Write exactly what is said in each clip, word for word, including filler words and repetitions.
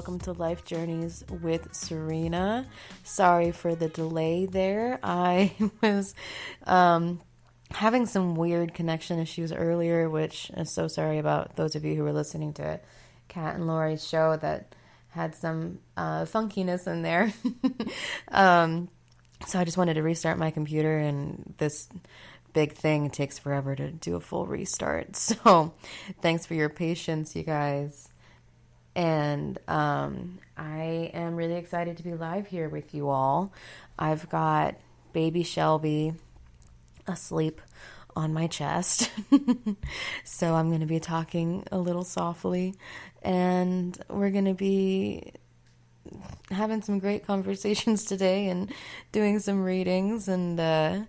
welcome to Life Journeys with Serena. Sorry for the delay there. I was um, having some weird connection issues earlier, which I'm so sorry about those of you who were listening to Kat and Lori's show that had some uh, funkiness in there. um, so I just wanted to restart my computer, and this big thing takes forever to do a full restart. So thanks for your patience, you guys. And um, I am really excited to be live here with you all. I've got baby Shelby asleep on my chest. So I'm going to be talking a little softly, and we're going to be having some great conversations today and doing some readings. And uh,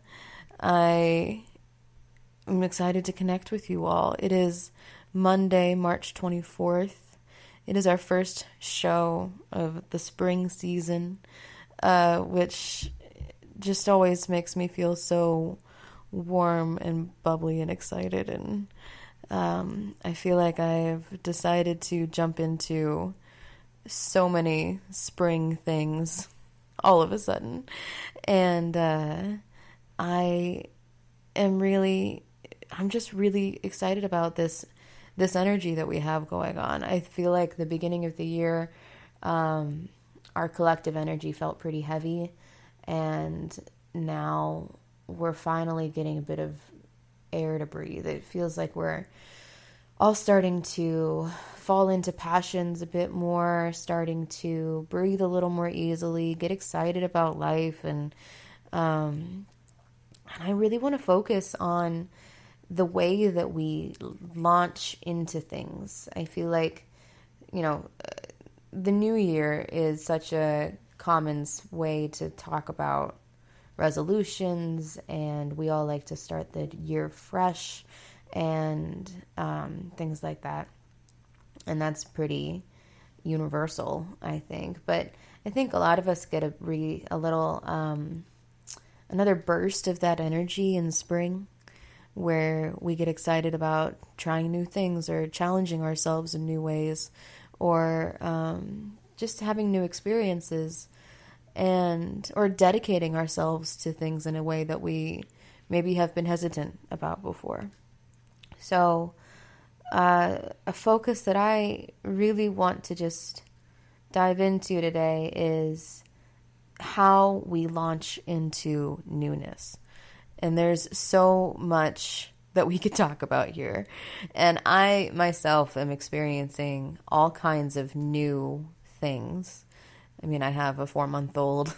I am excited to connect with you all. It is Monday, March twenty-fourth. It is our first show of the spring season, uh, which just always makes me feel so warm and bubbly and excited. And um, I feel like I've decided to jump into so many spring things all of a sudden. And uh, I am really, I'm just really excited about this this energy that we have going on. I feel like the beginning of the year, um, our collective energy felt pretty heavy, and now we're finally getting a bit of air to breathe. It feels like we're all starting to fall into passions a bit more, starting to breathe a little more easily, get excited about life, and um, and I really want to focus on the way that we launch into things. I feel like, you know, the new year is such a common way to talk about resolutions, and we all like to start the year fresh and um, things like that. And that's pretty universal, I think. But I think a lot of us get a, re, a little, um, another burst of that energy in spring, where we get excited about trying new things or challenging ourselves in new ways, or um, just having new experiences, and or dedicating ourselves to things in a way that we maybe have been hesitant about before. So uh, a focus that I really want to just dive into today is how we launch into newness. And there's so much that we could talk about here. And I myself am experiencing all kinds of new things. I mean, I have a four-month-old.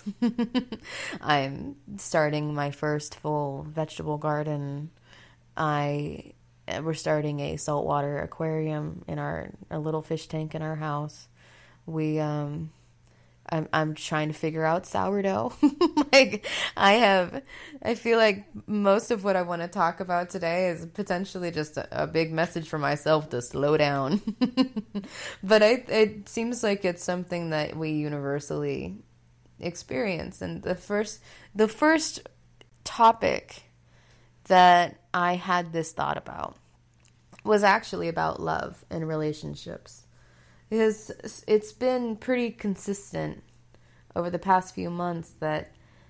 I'm starting my first full vegetable garden. I we're starting a saltwater aquarium in our a little fish tank in our house. We um I'm I'm trying to figure out sourdough. Like I have, I feel like most of what I want to talk about today is potentially just a, a big message for myself to slow down. But I, it seems like it's something that we universally experience. And the first, the first topic that I had this thought about was actually about love and relationships. Because it's been pretty consistent over the past few months that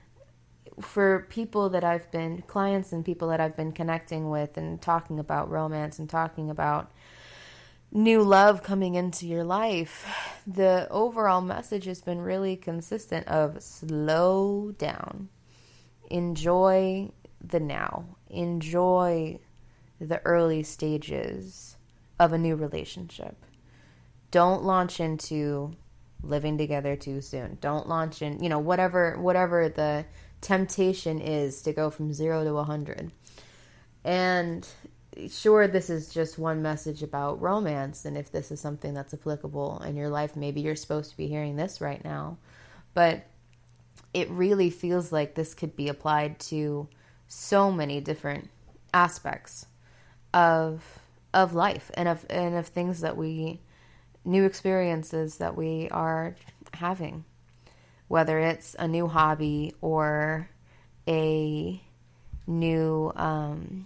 for people that I've been, clients and people that I've been connecting with and talking about romance and talking about new love coming into your life, the overall message has been really consistent of slow down. Enjoy the now. Enjoy the early stages of a new relationship. Don't launch into living together too soon. Don't launch in, you know, whatever whatever the temptation is to go from zero to a hundred. And sure, this is just one message about romance, and if this is something that's applicable in your life, maybe you're supposed to be hearing this right now. But it really feels like this could be applied to so many different aspects of of life and of and of things that we new experiences that we are having, whether it's a new hobby or a new um,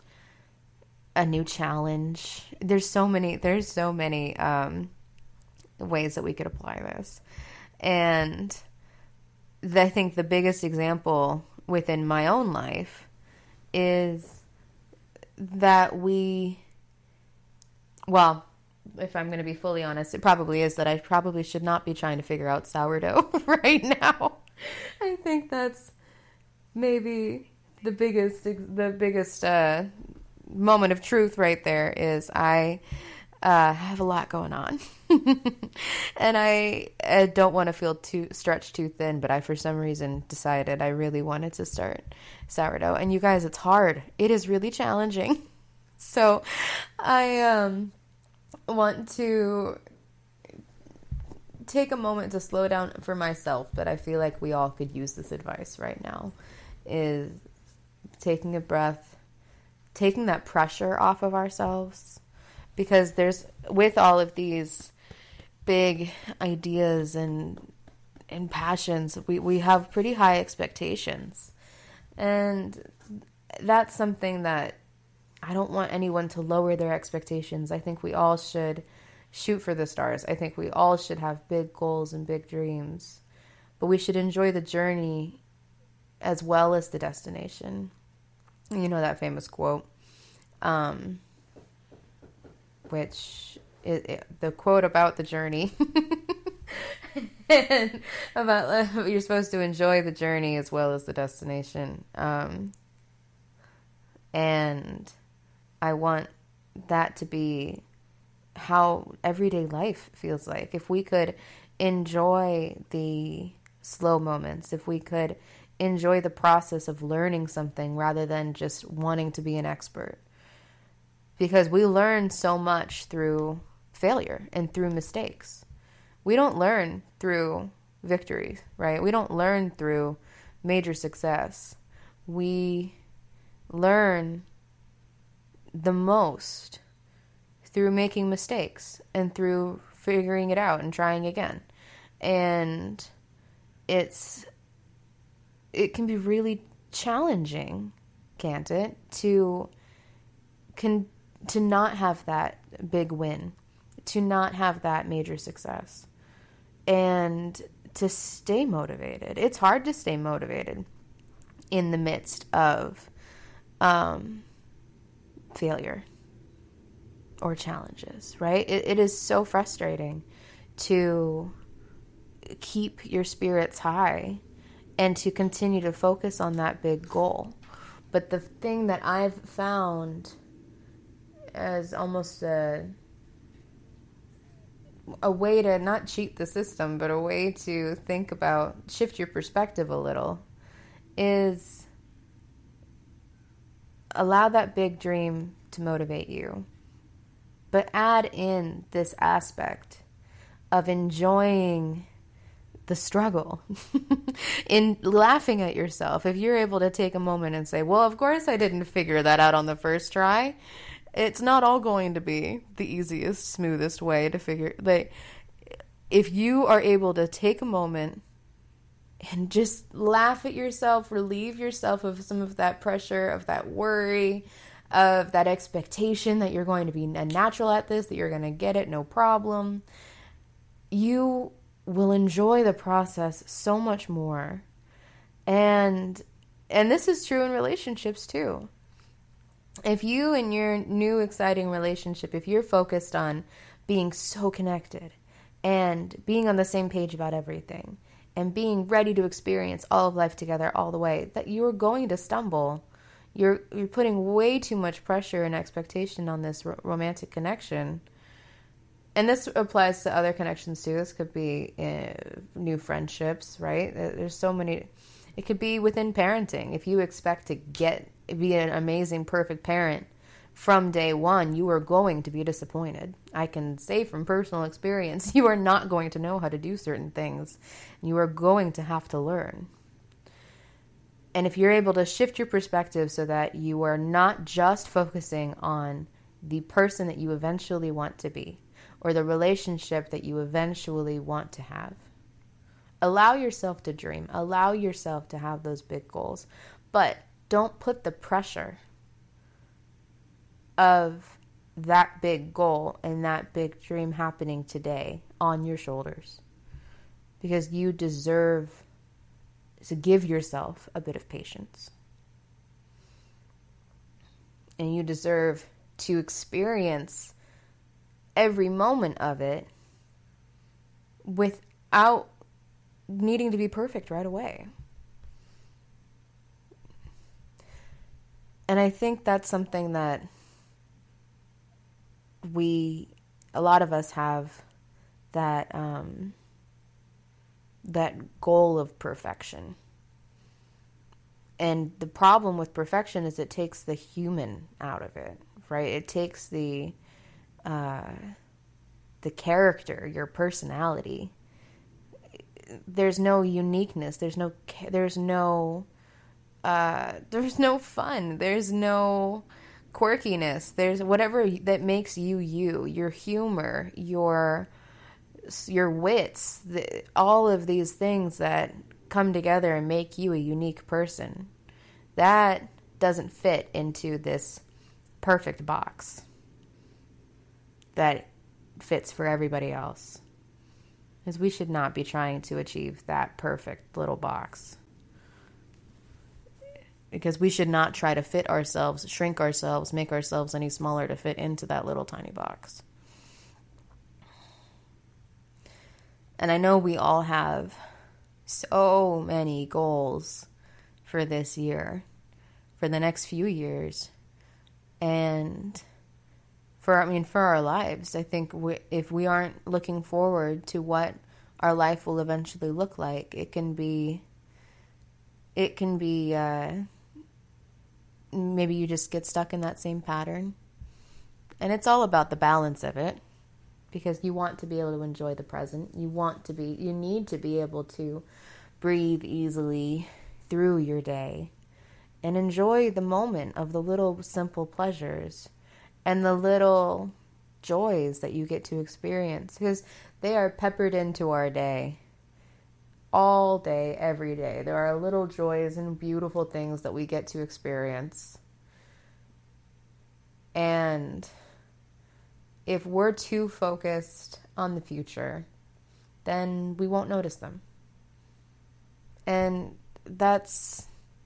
a new challenge. There's so many. There's so many um, ways that we could apply this. And the, I think the biggest example within my own life is that we, well, if I'm going to be fully honest, it probably is that I probably should not be trying to figure out sourdough right now. I think that's maybe the biggest, the biggest uh, moment of truth right there is I uh, have a lot going on. And I, I don't want to feel too stretched too thin, but I, for some reason, decided I really wanted to start sourdough. And you guys, it's hard. It is really challenging. So I um, want to take a moment to slow down for myself, but I feel like we all could use this advice right now, is taking a breath, taking that pressure off of ourselves, because there's, with all of these big ideas and and passions, we, we have pretty high expectations. And that's something that I don't want anyone to lower their expectations. I think we all should shoot for the stars. I think we all should have big goals and big dreams. But we should enjoy the journey as well as the destination. You know that famous quote, um, which is it, the quote about the journey. And about uh, you're supposed to enjoy the journey as well as the destination. Um, and I want that to be how everyday life feels like. If we could enjoy the slow moments, if we could enjoy the process of learning something rather than just wanting to be an expert. Because we learn so much through failure and through mistakes. We don't learn through victories, right? We don't learn through major success. We learn the most through making mistakes and through figuring it out and trying again. And it's it can be really challenging, can't it, to can to not have that big win, to not have that major success, and to stay motivated. It's hard to stay motivated in the midst of um, failure or challenges, right? It, it is so frustrating to keep your spirits high and to continue to focus on that big goal. But the thing that I've found as almost a a way to not cheat the system, but a way to think about, shift your perspective a little, is allow that big dream to motivate you. But add in this aspect of enjoying the struggle, in laughing at yourself. If you're able to take a moment and say, well, of course I didn't figure that out on the first try. It's not all going to be the easiest, smoothest way to figure. Like, if you are able to take a moment and just laugh at yourself, relieve yourself of some of that pressure, of that worry, of that expectation that you're going to be a natural at this, that you're going to get it, no problem, you will enjoy the process so much more. And and this is true in relationships too. If you in your new exciting relationship, if you're focused on being so connected and being on the same page about everything and being ready to experience all of life together all the way, that you're going to stumble. You're you're putting way too much pressure and expectation on this ro- romantic connection. And this applies to other connections too. This could be uh, new friendships, right? There's so many. It could be within parenting. If you expect to get be an amazing, perfect parent from day one, you are going to be disappointed. I can say from personal experience, you are not going to know how to do certain things. You are going to have to learn. And if you're able to shift your perspective so that you are not just focusing on the person that you eventually want to be, or the relationship that you eventually want to have. Allow yourself to dream. Allow yourself to have those big goals. But don't put the pressure of that big goal and that big dream happening today on your shoulders, because you deserve to give yourself a bit of patience. And you deserve to experience every moment of it without needing to be perfect right away. And I think that's something that we, a lot of us have that, um, that goal of perfection. And the problem with perfection is it takes the human out of it, right? It takes the, uh, the character, your personality. There's no uniqueness. There's no, there's no, uh, there's no fun. There's no quirkiness. There's whatever that makes you, you, your humor, your, your wits, the, all of these things that come together and make you a unique person. That doesn't fit into this perfect box that fits for everybody else. Because we should not be trying to achieve that perfect little box. Because we should not try to fit ourselves, shrink ourselves, make ourselves any smaller to fit into that little tiny box. And I know we all have so many goals for this year, for the next few years, and for, I mean, for our lives. I think we, if we aren't looking forward to what our life will eventually look like, it can be, it can be, uh, maybe you just get stuck in that same pattern. And it's all about the balance of it. Because you want to be able to enjoy the present. You want to be, you need to be able to breathe easily through your day and enjoy the moment of the little simple pleasures and the little joys that you get to experience, because they are peppered into our day all day, every day. There are little joys and beautiful things that we get to experience. And if we're too focused on the future, then we won't notice them. And that's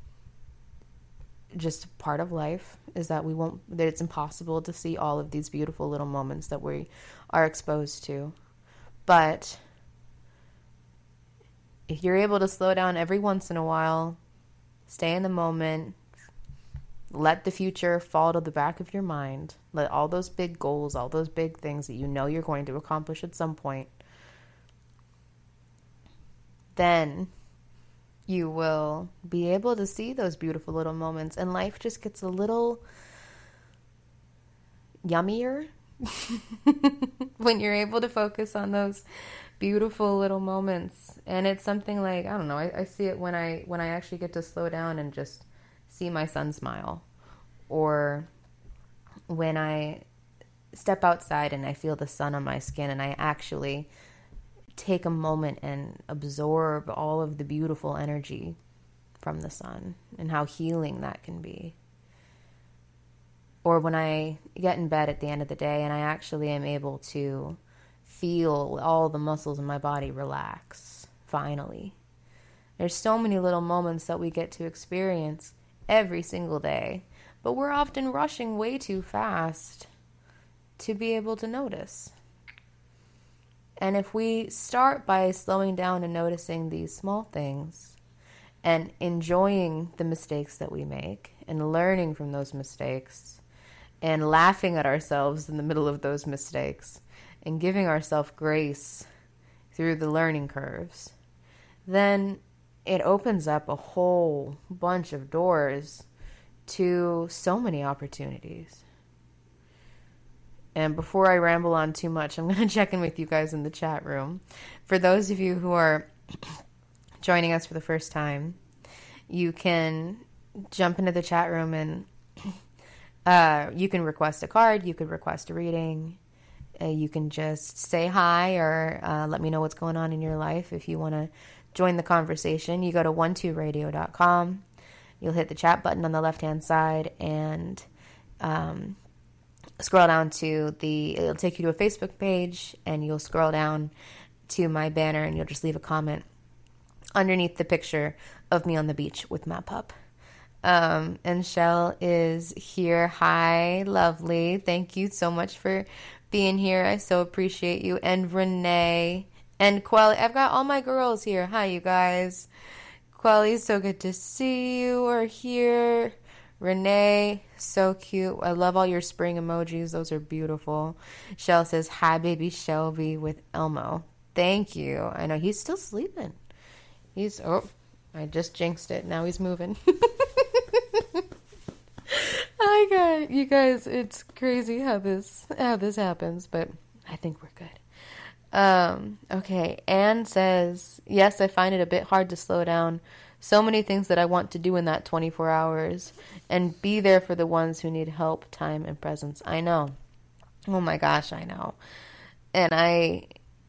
just part of life, is that we won't, that it's impossible to see all of these beautiful little moments that we are exposed to. But if you're able to slow down every once in a while, stay in the moment, let the future fall to the back of your mind. Let all those big goals, all those big things that you know you're going to accomplish at some point, then you will be able to see those beautiful little moments, and life just gets a little yummier when you're able to focus on those beautiful little moments. And it's something like, I don't know, I, I see it when I when I actually get to slow down and just see my son smile, or when I step outside and I feel the sun on my skin and I actually take a moment and absorb all of the beautiful energy from the sun and how healing that can be. Or when I get in bed at the end of the day and I actually am able to feel all the muscles in my body relax, finally. There's so many little moments that we get to experience every single day, but we're often rushing way too fast to be able to notice. And if we start by slowing down and noticing these small things and enjoying the mistakes that we make and learning from those mistakes and laughing at ourselves in the middle of those mistakes and giving ourselves grace through the learning curves, then it opens up a whole bunch of doors to so many opportunities. And before I ramble on too much, I'm going to check in with you guys in the chat room. For those of you who are joining us for the first time, you can jump into the chat room and uh, you can request a card, you can request a reading, uh, you can just say hi or uh, let me know what's going on in your life. If you want to join the conversation, you go to one two radio dot com. You'll hit the chat button on the left-hand side and um, scroll down to the, it'll take you to a Facebook page, and you'll scroll down to my banner, and you'll just leave a comment underneath the picture of me on the beach with my pup. Um, and Shell is here. Hi, lovely. Thank you so much for being here. I so appreciate you. And Renee and Quelly. I've got all my girls here. Hi, you guys. Quelly, so good to see you are here. Renee, so cute. I love all your spring emojis. Those are beautiful. Shell says, hi, baby Shelby with Elmo. Thank you. I know he's still sleeping. He's, oh, I just jinxed it. Now he's moving. I got you guys. It's crazy how this how this happens, but I think we're good. Um, okay. Anne says, yes, I find it a bit hard to slow down. So many things that I want to do in that twenty-four hours, and be there for the ones who need help, time, and presence. I know. Oh my gosh, I know. And I,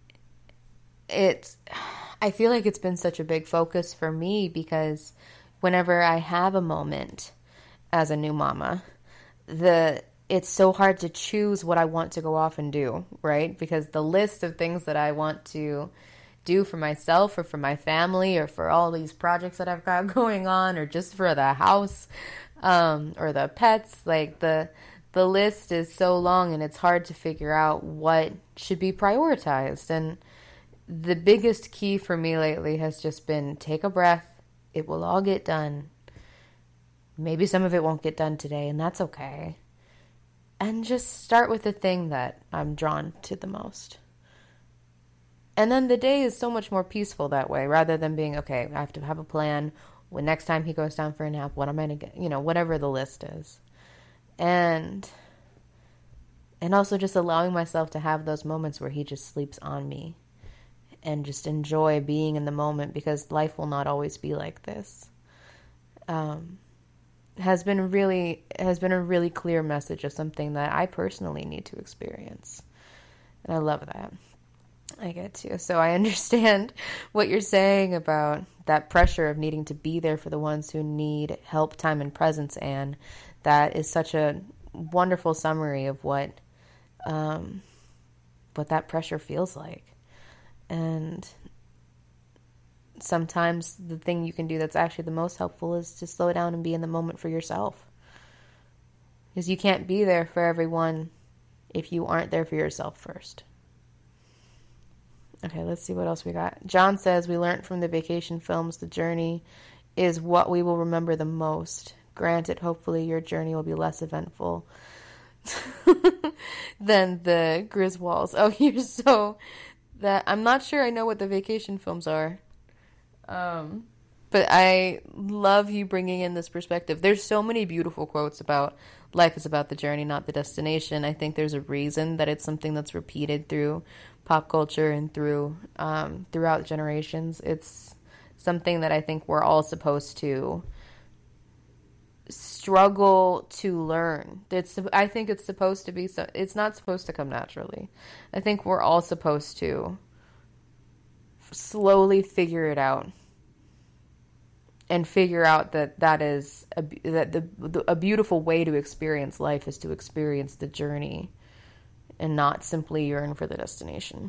it's, I feel like it's been such a big focus for me, because whenever I have a moment as a new mama, the it's so hard to choose what I want to go off and do, right? Because the list of things that I want to do for myself or for my family or for all these projects that I've got going on, or just for the house, um, or the pets, like the the list is so long, and it's hard to figure out what should be prioritized. And the biggest key for me lately has just been take a breath. It will all get done. Maybe some of it won't get done today, and that's okay. And just start with the thing that I'm drawn to the most. And then the day is so much more peaceful that way, rather than being, okay, I have to have a plan. When next time he goes down for a nap, what am I going to get? You know, whatever the list is. And, and also just allowing myself to have those moments where he just sleeps on me, and just enjoy being in the moment, because life will not always be like this. Um, has been really, has been a really clear message of something that I personally need to experience. And I love that. I get to. So I understand what you're saying about that pressure of needing to be there for the ones who need help, time, and presence. And that is such a wonderful summary of what, um, what that pressure feels like. And sometimes the thing you can do that's actually the most helpful is to slow down and be in the moment for yourself. Because you can't be there for everyone if you aren't there for yourself first. Okay, let's see what else we got. John says, we learned from the vacation films the journey is what we will remember the most. Granted, hopefully your journey will be less eventful than the Griswolds. Oh, you're so... that I'm not sure I know what the vacation films are. Um, but I love you bringing in this perspective. There's so many beautiful quotes about life is about the journey, not the destination. I think there's a reason that it's something that's repeated through pop culture and through um, throughout generations. It's something that I think we're all supposed to struggle to learn. It's I think it's supposed to be so. It's not supposed to come naturally. I think we're all supposed to slowly figure it out, and figure out that that is a, that the, the a beautiful way to experience life is to experience the journey, and not simply yearn for the destination.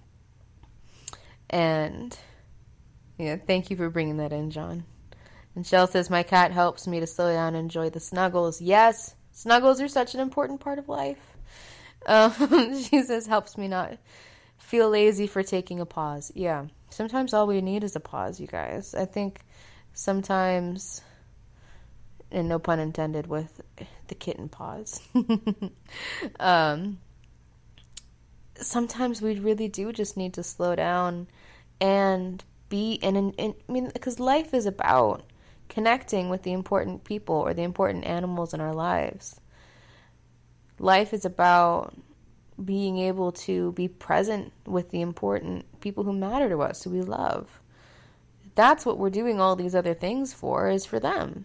And yeah, thank you for bringing that in, John. And Shell says, my cat helps me to slow down and enjoy the snuggles. Yes, snuggles are such an important part of life. Um, she says, helps me not feel lazy for taking a pause. Yeah, sometimes all we need is a pause, you guys. I think sometimes, and no pun intended with the kitten pause, um, sometimes we really do just need to slow down and be, and, and, and I mean, because life is about connecting with the important people or the important animals in our lives. Life is about being able to be present with the important people who matter to us, who we love. That's what we're doing all these other things for, is for them.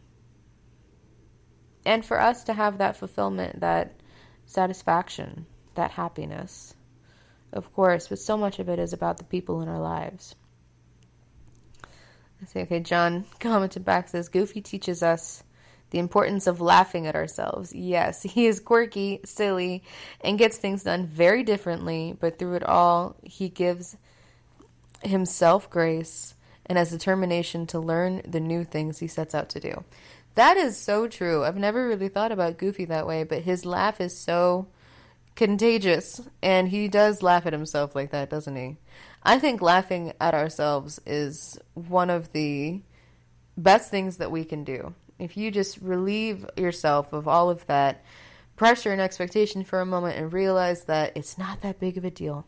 And for us to have that fulfillment, that satisfaction, that happiness. Of course, but so much of it is about the people in our lives. I say, okay, John commented back, says, Goofy teaches us The importance of laughing at ourselves. Yes, he is quirky, silly, and gets things done very differently, but through it all, he gives himself grace and has determination to learn the new things he sets out to do. That is so true. I've never really thought about Goofy that way, but his laugh is so contagious, and he does laugh at himself like that, doesn't he? I think laughing at ourselves is one of the best things that we can do. If you just relieve yourself of all of that pressure and expectation for a moment and realize that it's not that big of a deal.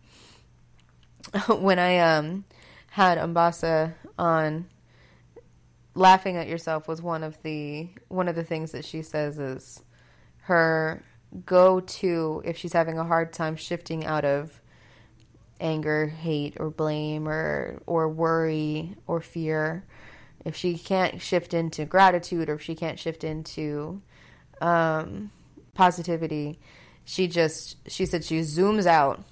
When I um had Umbasa on, laughing at yourself was one of the one of the things that she says is her go-to if she's having a hard time shifting out of anger, hate, or blame, or or worry or fear. If she can't shift into gratitude, or if she can't shift into um, positivity, she just, she said she zooms out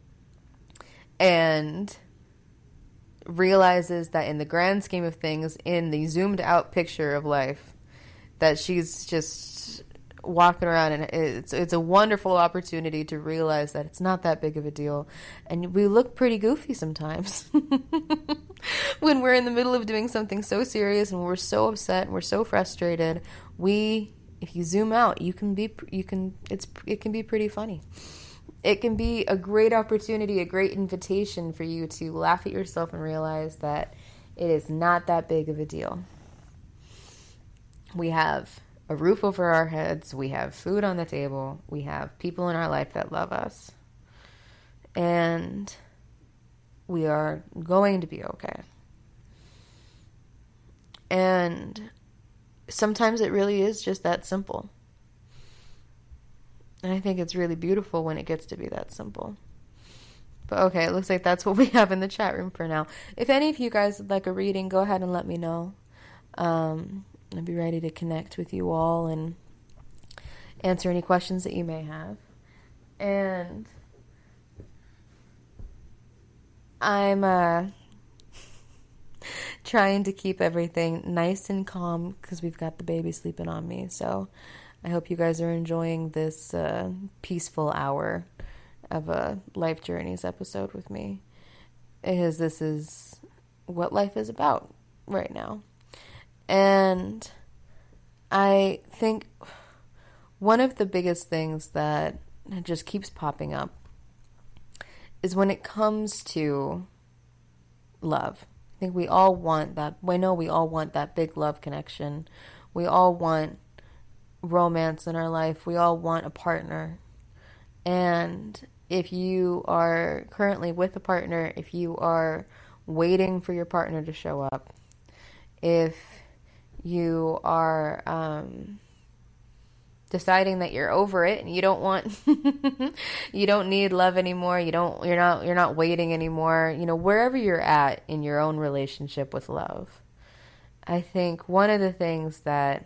and realizes that in the grand scheme of things, in the zoomed out picture of life, that she's just walking around, and it's it's a wonderful opportunity to realize that it's not that big of a deal. And we look pretty goofy sometimes when we're in the middle of doing something so serious and we're so upset and we're so frustrated. We, if you zoom out, you can be you can it's it can be pretty funny. It can be a great opportunity, a great invitation for you to laugh at yourself and realize that it is not that big of a deal. We have a roof over our heads, we have food on the table, we have people in our life that love us, and we are going to be okay. And sometimes it really is just that simple. And I think it's really beautiful when it gets to be that simple. But okay, it looks like that's what we have in the chat room for now. If any of you guys would like a reading, go ahead and let me know. Um... I'd be ready to connect with you all and answer any questions that you may have. And I'm uh, trying to keep everything nice and calm because we've got the baby sleeping on me. So I hope you guys are enjoying this uh, peaceful hour of a Life Journeys episode with me, because this is what life is about right now. And I think one of the biggest things that just keeps popping up is when it comes to love. I think we all want that. I know we all want that big love connection. We all want romance in our life. We all want a partner. And if you are currently with a partner, if you are waiting for your partner to show up, if you are um, deciding that you're over it and you don't want, you don't need love anymore. You don't, you're not, you're not waiting anymore. You know, wherever you're at in your own relationship with love, I think one of the things that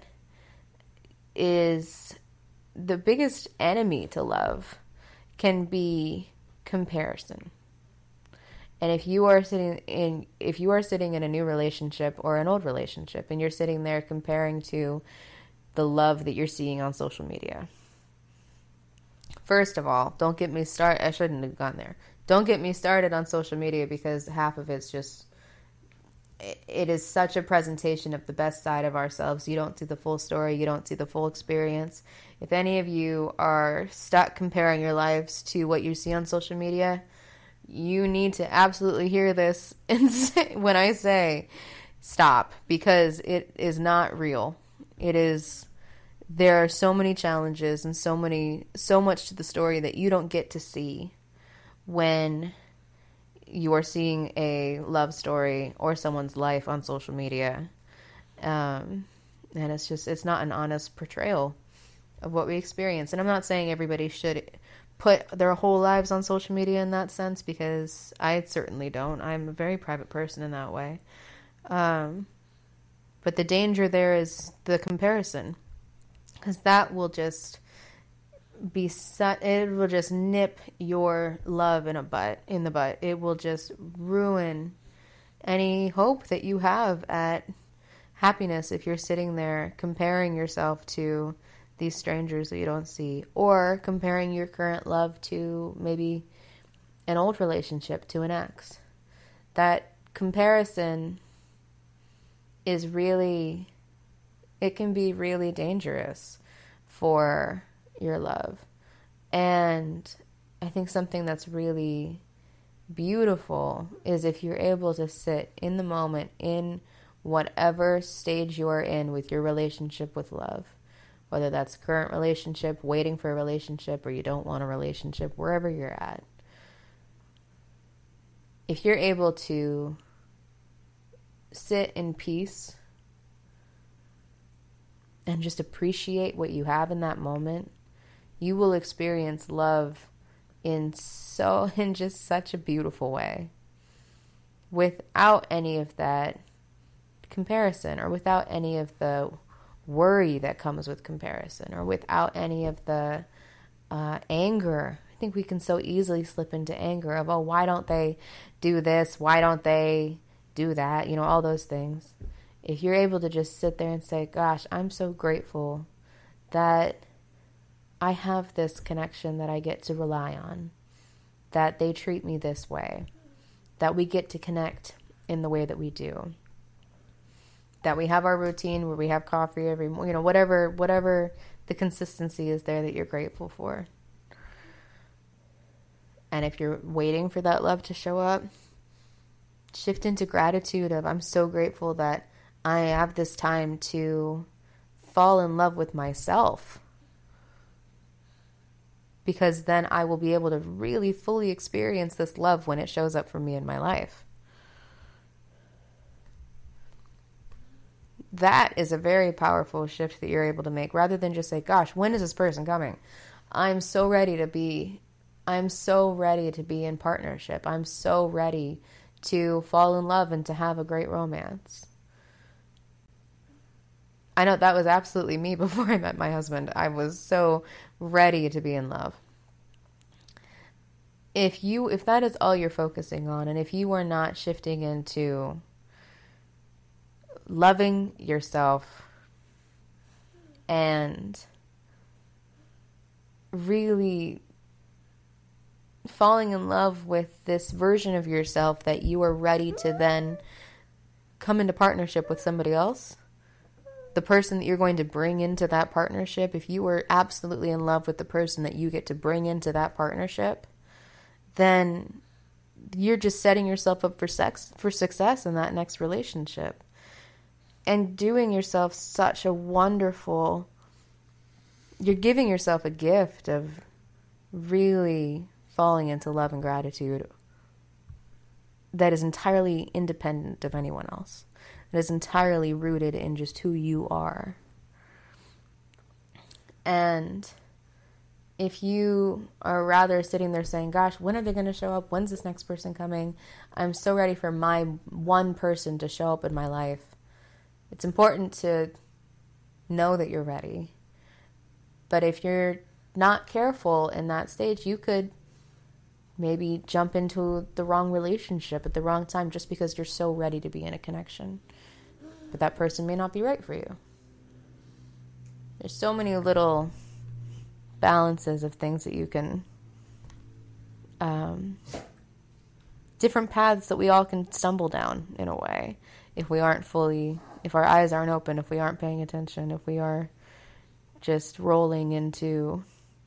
is the biggest enemy to love can be comparison. And if you are sitting in, if you are sitting in a new relationship or an old relationship, and you're sitting there comparing to the love that you're seeing on social media, first of all, don't get me started. I shouldn't have gone there. Don't get me started on social media, because half of it's just, it, it is such a presentation of the best side of ourselves. You don't see the full story. You don't see the full experience. If any of you are stuck comparing your lives to what you see on social media, you need to absolutely hear this and say, when I say stop, because it is not real. It is, there are so many challenges and so many, so much to the story that you don't get to see when you are seeing a love story or someone's life on social media. Um, and it's just, it's not an honest portrayal of what we experience. And I'm not saying everybody should put their whole lives on social media in that sense, because I certainly don't. I'm a very private person in that way. Um, but the danger there is the comparison, because that will just be su- it will just nip your love in a butt in the butt. It will just ruin any hope that you have at happiness if you're sitting there comparing yourself to these strangers that you don't see, or comparing your current love to maybe an old relationship, to an ex. That comparison is really, it can be really dangerous for your love. And I think something that's really beautiful is if you're able to sit in the moment, in whatever stage you're in with your relationship with love, whether that's current relationship, waiting for a relationship, or you don't want a relationship, wherever you're at. If you're able to sit in peace and just appreciate what you have in that moment, you will experience love in so, in just such a beautiful way, without any of that comparison, or without any of the worry that comes with comparison, or without any of the uh, anger. I think we can so easily slip into anger of, oh, why don't they do this? Why don't they do that? You know, all those things. If you're able to just sit there and say, gosh, I'm so grateful that I have this connection that I get to rely on, that they treat me this way, that we get to connect in the way that we do, that we have our routine where we have coffee every morning, you know, whatever, whatever the consistency is there that you're grateful for. And if you're waiting for that love to show up, shift into gratitude of, I'm so grateful that I have this time to fall in love with myself, because then I will be able to really fully experience this love when it shows up for me in my life. That is a very powerful shift that you're able to make, rather than just say, gosh, when is this person coming? I'm so ready to be, I'm so ready to be in partnership. I'm so ready to fall in love and to have a great romance. I know that was absolutely me before I met my husband. I was so ready to be in love. If you, if that is all you're focusing on, and if you are not shifting into loving yourself and really falling in love with this version of yourself that you are ready to then come into partnership with somebody else, the person that you're going to bring into that partnership, if you are absolutely in love with the person that you get to bring into that partnership, then you're just setting yourself up for sex, for success in that next relationship, and doing yourself such a wonderful, you're giving yourself a gift of really falling into love and gratitude that is entirely independent of anyone else. That is entirely rooted in just who you are. And if you are rather sitting there saying, gosh, when are they going to show up? When's this next person coming? I'm so ready for my one person to show up in my life. It's important to know that you're ready. But if you're not careful in that stage, you could maybe jump into the wrong relationship at the wrong time just because you're so ready to be in a connection. But that person may not be right for you. There's so many little balances of things that you can, um, different paths that we all can stumble down in a way if we aren't fully, if our eyes aren't open, if we aren't paying attention, if we are just rolling into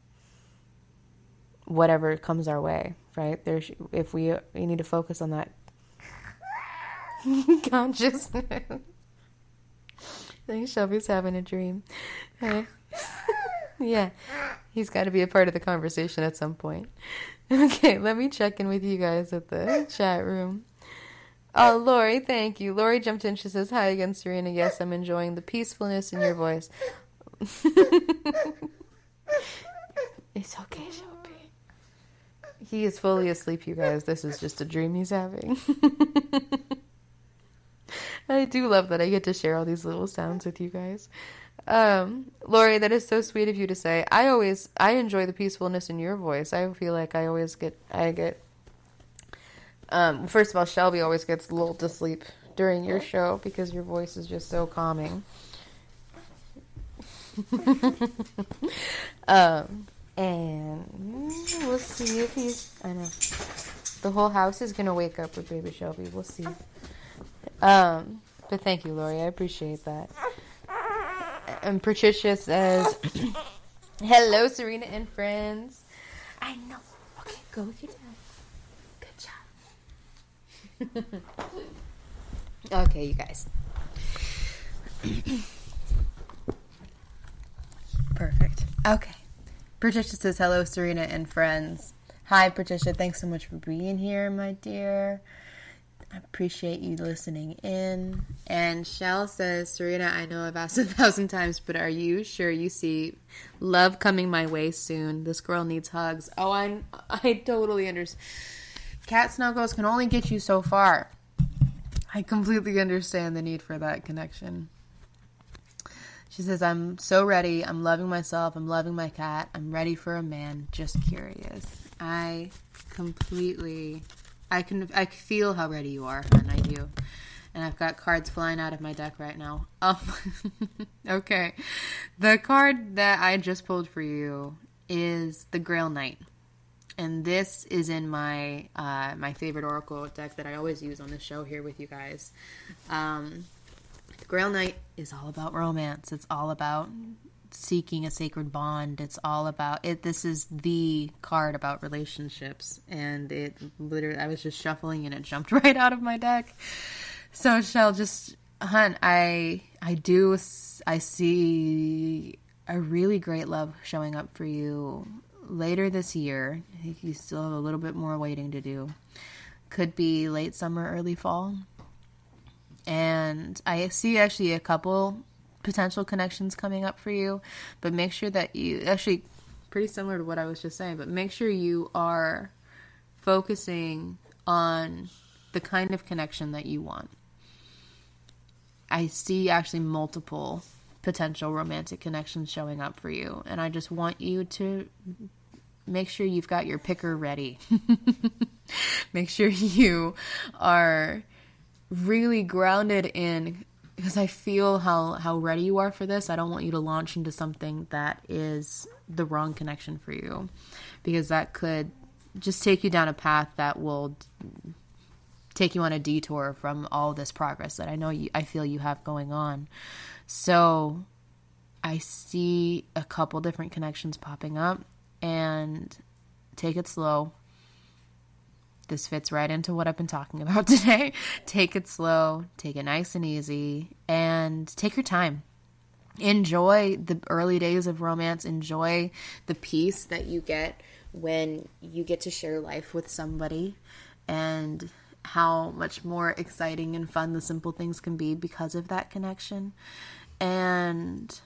whatever comes our way, right? There's, if we, we need to focus on that consciousness. I think Shelby's having a dream. Hey. Yeah, he's got to be a part of the conversation at some point. Okay, let me check in with you guys at the chat room. Oh, Lori, thank you. Lori jumped in. She says, hi again, Serena. Yes, I'm enjoying the peacefulness in your voice. It's okay, Shelby. He is fully asleep, you guys. This is just a dream he's having. I do love that I get to share all these little sounds with you guys. Um, Lori, that is so sweet of you to say. I always, I enjoy the peacefulness in your voice. I feel like I always get, I get, um, first of all, Shelby always gets lulled to sleep during your show because your voice is just so calming. um, and we'll see if he's, I know, the whole house is going to wake up with baby Shelby. We'll see. Um, but thank you, Lori. I appreciate that. And Patricia says, hello, Serena and friends. I know. Okay, go with your dad. Good job. Okay, you guys. Perfect. Okay. Patricia says, hello, Serena and friends. Hi, Patricia. Thanks so much for being here, my dear. I appreciate you listening in. And Shell says, Serena, I know I've asked a thousand times, but are you sure you see love coming my way soon? This girl needs hugs. Oh, I I totally understand. Cat snuggles can only get you so far. I completely understand the need for that connection. She says, I'm so ready. I'm loving myself. I'm loving my cat. I'm ready for a man. Just curious. I completely... I can I feel how ready you are, and I do. And I've got cards flying out of my deck right now. Um, okay. The card that I just pulled for you is the Grail Knight. And this is in my uh, my favorite Oracle deck that I always use on the show here with you guys. Um, the Grail Knight is all about romance. It's all about seeking a sacred bond. It's all about it. This is the card about relationships, and it literally, I was just shuffling and it jumped right out of my deck. So Shell, just hun, I I do I see a really great love showing up for you later this year. I think you still have a little bit more waiting to do. Could be late summer, early fall. And I see actually a couple potential connections coming up for you, but make sure that you, actually pretty similar to what I was just saying, but make sure you are focusing on the kind of connection that you want. I see actually multiple potential romantic connections showing up for you, and I just want you to make sure you've got your picker ready. Make sure you are really grounded in, because I feel how, how ready you are for this. I don't want you to launch into something that is the wrong connection for you, because that could just take you down a path that will take you on a detour from all this progress that I know you, I feel you have going on. So I see a couple different connections popping up, and take it slow. This fits right into what I've been talking about today. Take it slow, take it nice and easy, and take your time. Enjoy the early days of romance. Enjoy the peace that you get when you get to share life with somebody, and how much more exciting and fun the simple things can be because of that connection. And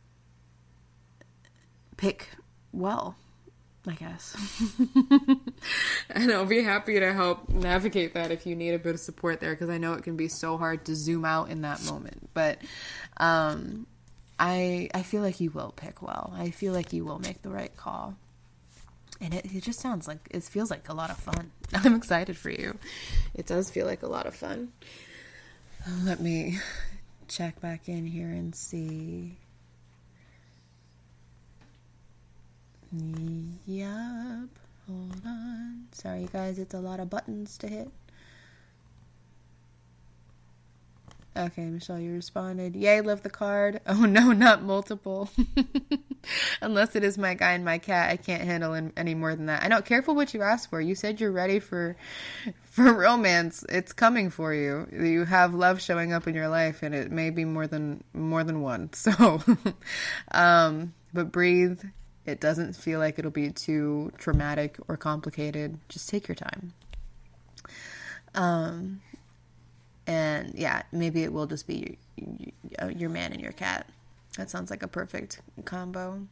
pick well, I guess. And I'll be happy to help navigate that if you need a bit of support there, because I know it can be so hard to zoom out in that moment. But um, I I feel like you will pick well. I feel like you will make the right call. And it, it just sounds like, it feels like a lot of fun. I'm excited for you. It does feel like a lot of fun. Let me check back in here and see. Yep. Hold on. Sorry, you guys. It's a lot of buttons to hit. Okay, Michelle, you responded. Yay, love the card. Oh, no, not multiple. Unless it is my guy and my cat. I can't handle any more than that. I know. Careful what you ask for. You said you're ready for for romance. It's coming for you. You have love showing up in your life, and it may be more than more than one. So, um, but breathe. It doesn't feel like it'll be too traumatic or complicated. Just take your time. Um, and yeah, maybe it will just be your, your man and your cat. That sounds like a perfect combo.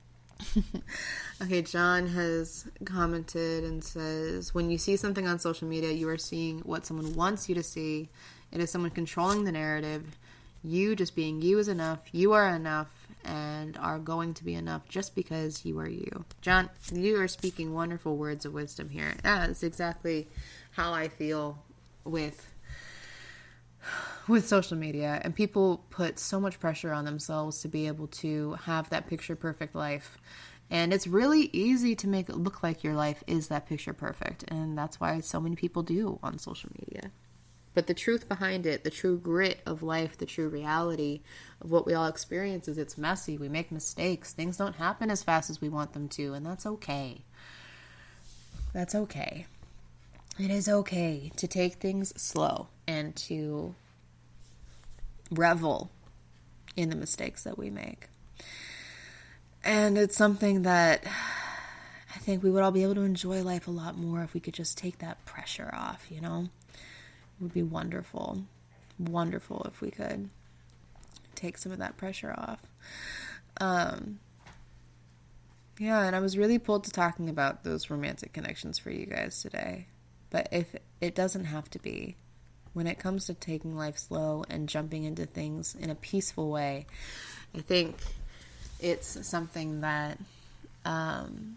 Okay, John has commented and says, when you see something on social media, you are seeing what someone wants you to see. It is someone controlling the narrative. You just being you is enough. You are enough and are going to be enough just because you are you. John, you are speaking wonderful words of wisdom here. That's exactly how I feel with with social media, and people put so much pressure on themselves to be able to have that picture perfect life. And it's really easy to make it look like your life is that picture perfect. And that's why so many people do on social media. But the truth behind it, the true grit of life, the true reality of what we all experience is it's messy. We make mistakes. Things don't happen as fast as we want them to. And that's okay. That's okay. It is okay to take things slow and to revel in the mistakes that we make. And it's something that I think we would all be able to enjoy life a lot more if we could just take that pressure off, you know? It would be wonderful. Wonderful if we could take some of that pressure off. Um, yeah, and I was really pulled to talking about those romantic connections for you guys today. But if it doesn't have to be, when it comes to taking life slow and jumping into things in a peaceful way, I think it's something that um,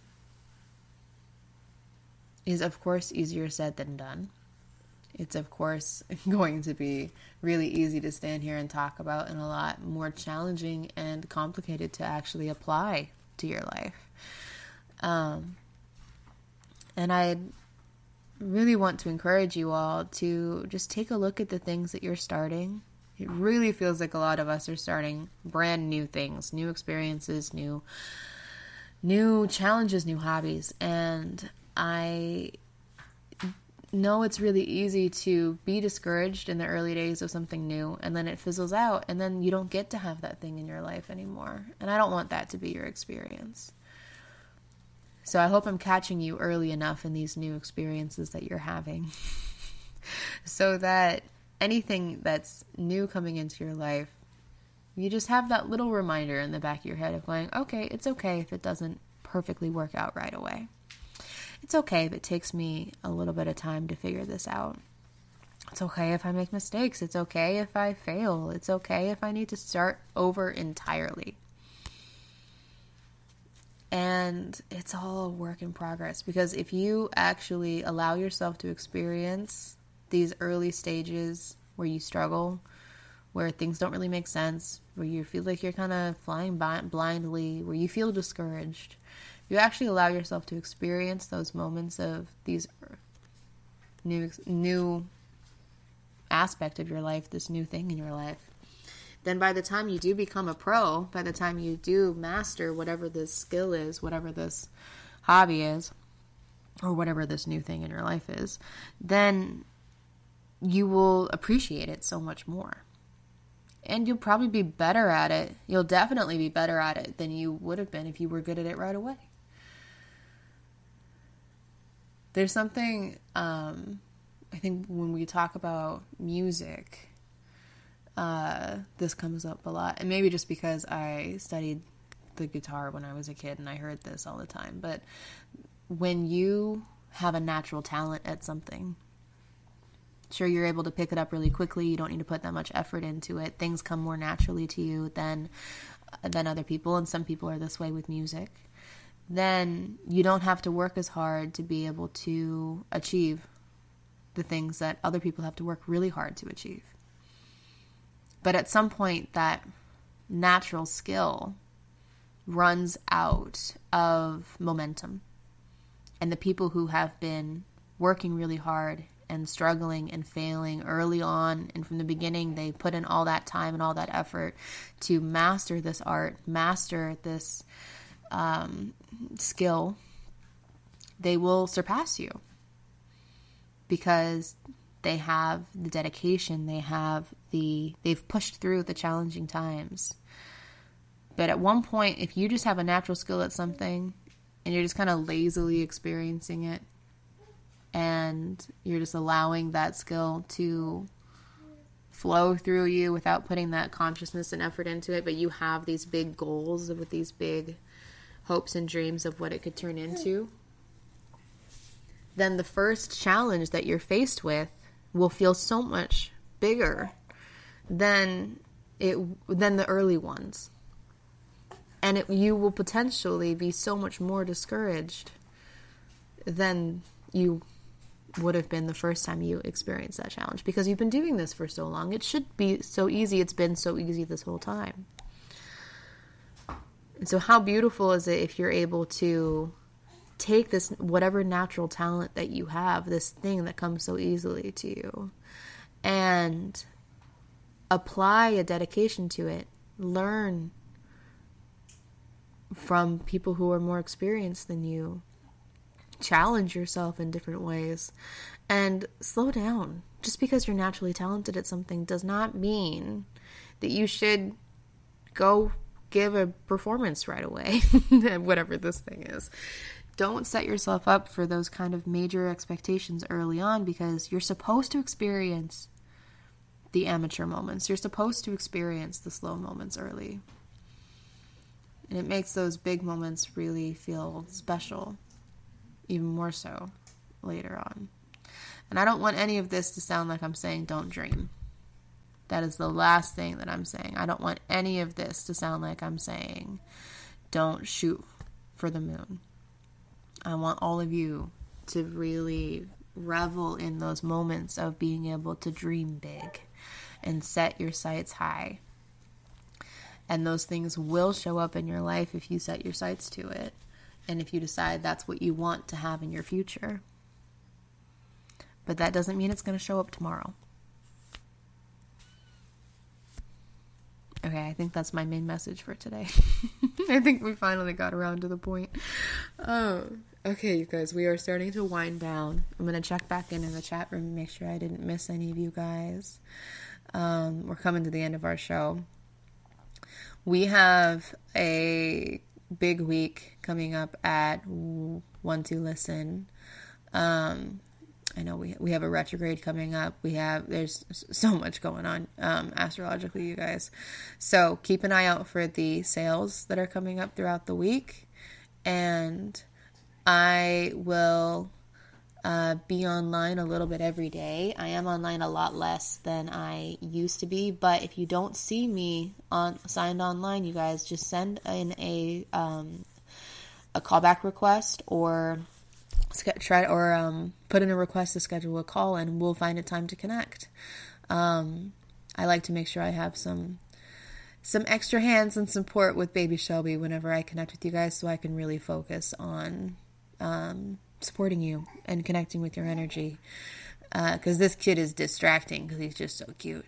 is, of course, easier said than done. It's, of course, going to be really easy to stand here and talk about and a lot more challenging and complicated to actually apply to your life. Um, and I really want to encourage you all to just take a look at the things that you're starting. It really feels like a lot of us are starting brand new things, new experiences, new new challenges, new hobbies. And I know it's really easy to be discouraged in the early days of something new, and then it fizzles out, and then you don't get to have that thing in your life anymore. And I don't want that to be your experience. So I hope I'm catching you early enough in these new experiences that you're having so that anything that's new coming into your life, you just have that little reminder in the back of your head of going, okay, it's okay if it doesn't perfectly work out right away. It's okay if it takes me a little bit of time to figure this out. It's okay if I make mistakes. It's okay if I fail. It's okay if I need to start over entirely. And it's all a work in progress, because if you actually allow yourself to experience these early stages where you struggle, where things don't really make sense, where you feel like you're kind of flying blindly, where you feel discouraged, you actually allow yourself to experience those moments of these new new aspect of your life, this new thing in your life, then by the time you do become a pro, by the time you do master whatever this skill is, whatever this hobby is, or whatever this new thing in your life is, then you will appreciate it so much more. And you'll probably be better at it. You'll definitely be better at it than you would have been if you were good at it right away. There's something, um, I think when we talk about music, uh, this comes up a lot. And maybe just because I studied the guitar when I was a kid and I heard this all the time. But when you have a natural talent at something, sure, you're able to pick it up really quickly. You don't need to put that much effort into it. Things come more naturally to you than than other people, and some people are this way with music. Then you don't have to work as hard to be able to achieve the things that other people have to work really hard to achieve. But at some point, that natural skill runs out of momentum. And the people who have been working really hard and struggling and failing early on, and from the beginning, they put in all that time and all that effort to master this art, master this um, skill, they will surpass you because they have the dedication, they have the, they've pushed through the challenging times. But at one point, if you just have a natural skill at something and you're just kind of lazily experiencing it, and you're just allowing that skill to flow through you without putting that consciousness and effort into it, but you have these big goals with these big hopes and dreams of what it could turn into, then the first challenge that you're faced with will feel so much bigger than it than the early ones. And it, you will potentially be so much more discouraged than you would have been the first time you experienced that challenge, because you've been doing this for so long. It should be so easy. It's been so easy this whole time. And so how beautiful is it if you're able to take this, whatever natural talent that you have, this thing that comes so easily to you, and apply a dedication to it. Learn from people who are more experienced than you. Challenge yourself in different ways. And slow down. Just because you're naturally talented at something does not mean that you should go give a performance right away. Whatever this thing is. Don't set yourself up for those kind of major expectations early on, because you're supposed to experience the amateur moments. You're supposed to experience the slow moments early. And it makes those big moments really feel special, even more so later on. And I don't want any of this to sound like I'm saying don't dream. That is the last thing that I'm saying. I don't want any of this to sound like I'm saying don't shoot for the moon. I want all of you to really revel in those moments of being able to dream big and set your sights high. And those things will show up in your life if you set your sights to it, and if you decide that's what you want to have in your future. But that doesn't mean it's going to show up tomorrow. Okay, I think that's my main message for today. I think we finally got around to the point. Oh, okay, you guys, we are starting to wind down. I'm going to check back in in the chat room and make sure I didn't miss any of you guys. Um, we're coming to the end of our show. We have a big week coming up at One to Listen. Um, I know we we have a retrograde coming up. We have, there's so much going on um, astrologically, you guys. So keep an eye out for the sales that are coming up throughout the week. And I will uh, be online a little bit every day. I am online a lot less than I used to be. But if you don't see me on signed online, you guys just send in a um, a callback request, or try or um, put in a request to schedule a call, and we'll find a time to connect. Um, I like to make sure I have some some extra hands and support with baby Shelby whenever I connect with you guys, so I can really focus on um, supporting you and connecting with your energy. Because uh, this kid is distracting because he's just so cute.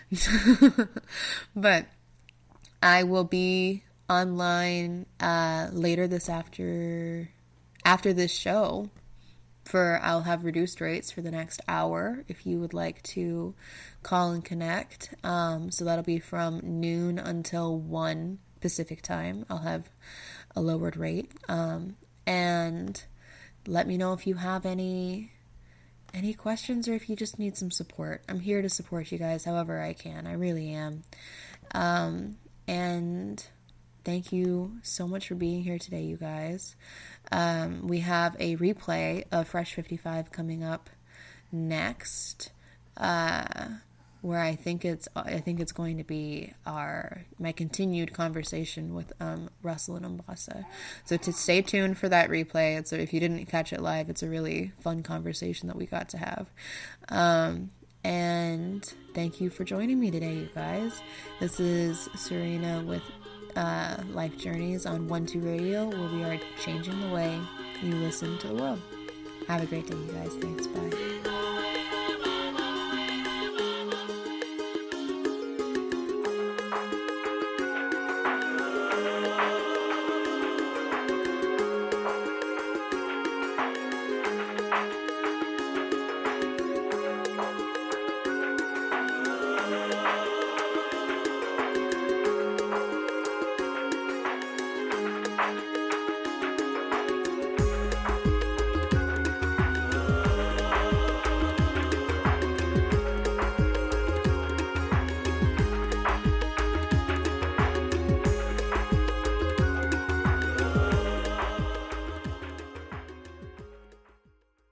But I will be online uh, later this after after this show. For I'll have reduced rates for the next hour if you would like to call and connect. Um, so that'll be from noon until one Pacific time. I'll have a lowered rate. Um, and let me know if you have any any questions, or if you just need some support. I'm here to support you guys however I can. I really am. Um, and thank you so much for being here today, you guys. Um, we have a replay of Fresh fifty-five coming up next, uh, where I think it's I think it's going to be our my continued conversation with um, Russell and Umbasa. So to stay tuned for that replay. It's a, if you didn't catch it live, it's a really fun conversation that we got to have. Um, and thank you for joining me today, you guys. This is Serena with Uh, Life Journeys on one two Radio, where we are changing the way you listen to the world. Have a great day, you guys. Thanks. Bye.